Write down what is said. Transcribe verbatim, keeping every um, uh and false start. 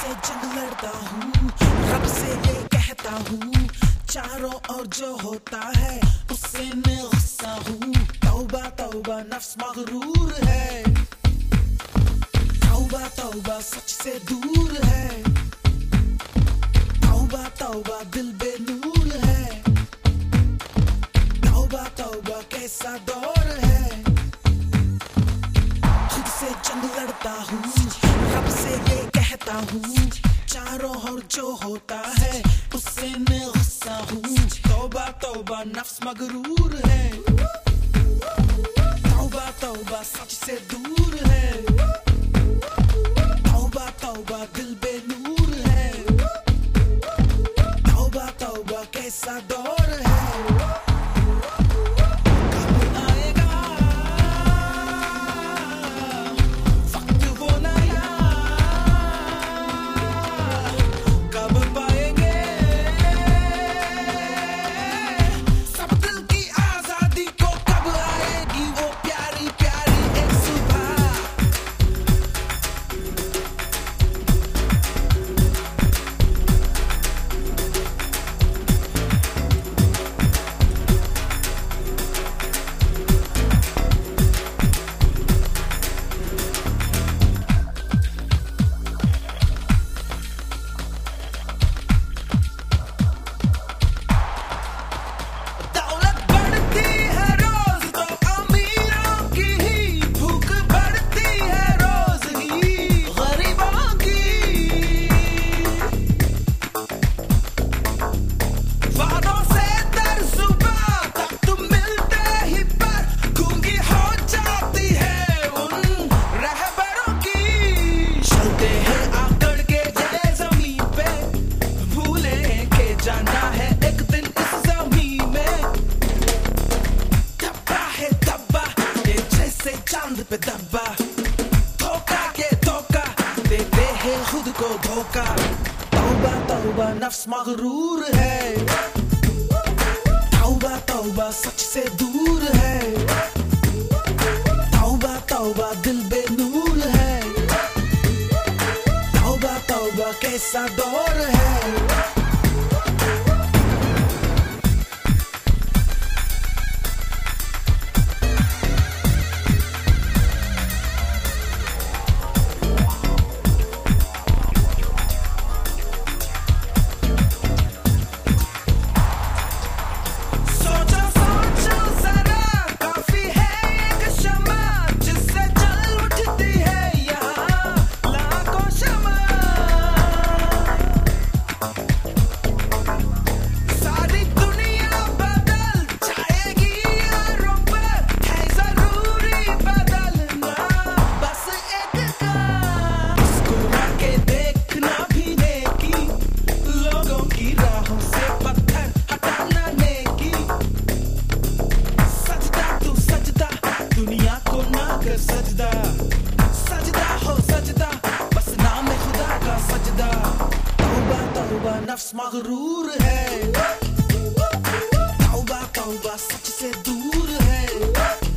से जंग लड़ता हूँ, रब से ये कहता हूँ, चारों ओर जो होता है उससे मैं गुस्सा हूँ। तौबा तौबा नफ्स मगरूर है, तौबा तौबा सच से दूर है, तौबा तौबा दिल बेनूर है, तौबा तौबा कैसा दौर है। खुद से जंग लड़ता हूँ, रब से ये कहता हूँ, चारों ओर जो होता है उससे मैं गुस्सा हूँ। तौबा तौबा नफ्स मगरूर है, तौबा तौबा सच से दूर है, तौबा तौबा दिल बेनूर है, तौबा तौबा कैसा दौर है। चांद पे दब्बा धोखा के धोखा देते हैं खुद को धोखा। तौबा तौबा नफ्स मगरूर है, तौबा तौबा सच से दूर है, तौबा तौबा दिल बेनूर है, तौबा तौबा कैसा दौर है। सजदा सजदा हो सजदा बस नाम खुदा का सजदा। तौबा तौबा नफ्स मगरूर है, तौबा तौबा सच से दूर है।